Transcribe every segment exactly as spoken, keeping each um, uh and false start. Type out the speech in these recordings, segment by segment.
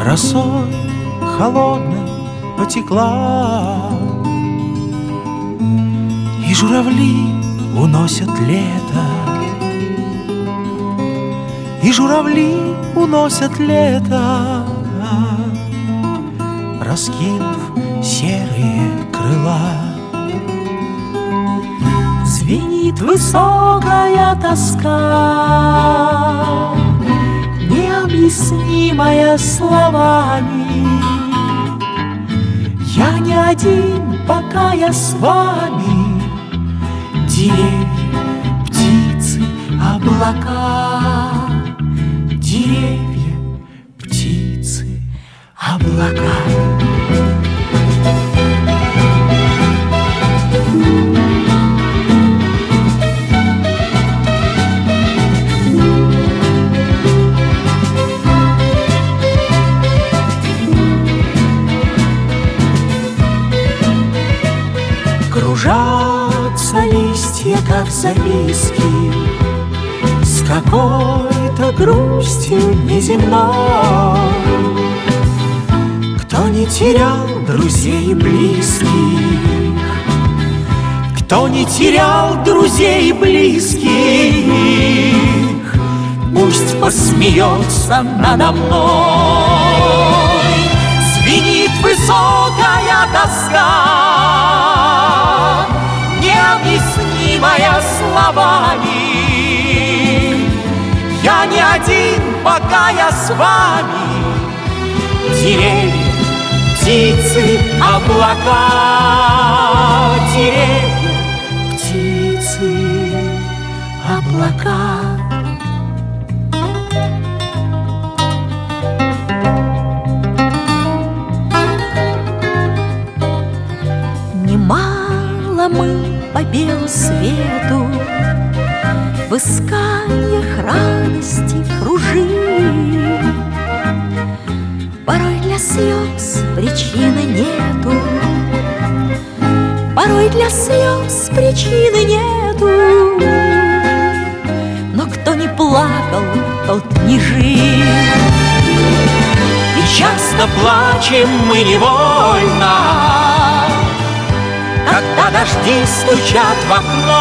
росой холодной потекла, и журавли уносят лето, и журавли уносят лето, раскинув серые крыла. Звенит высокая тоска, необъяснимая словами. Я не один, пока я с вами. Деревья, птицы, облака. Деревья, птицы, облака. Кружатся листья, как записки, с какой-то грустью неземной. Кто не терял друзей и близких, кто не терял друзей и близких, пусть посмеется надо мной. Звенит высокая тоска, необъяснимая словами. Я не один, пока я с вами. Деревья, птицы, облака. Деревья, птицы, облака. Немало мы по белу свету в исканиях радости кружим. Порой для слез причины нету, порой для слез причины нету. Но кто не плакал, тот не жил. И часто плачем мы невольно, когда дожди стучат в окно.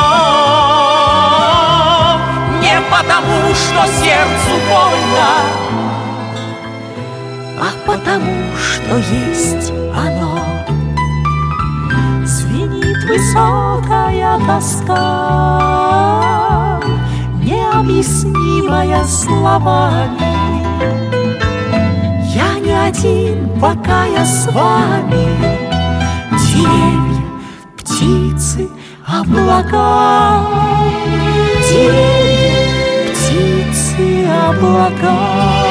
Не потому, что сердцу больно, а потому, что есть оно. Звенит высокая тоска, необъяснимая словами. Я не один, пока я с вами. Деревья, птицы, облака. Деревья, птицы, облака.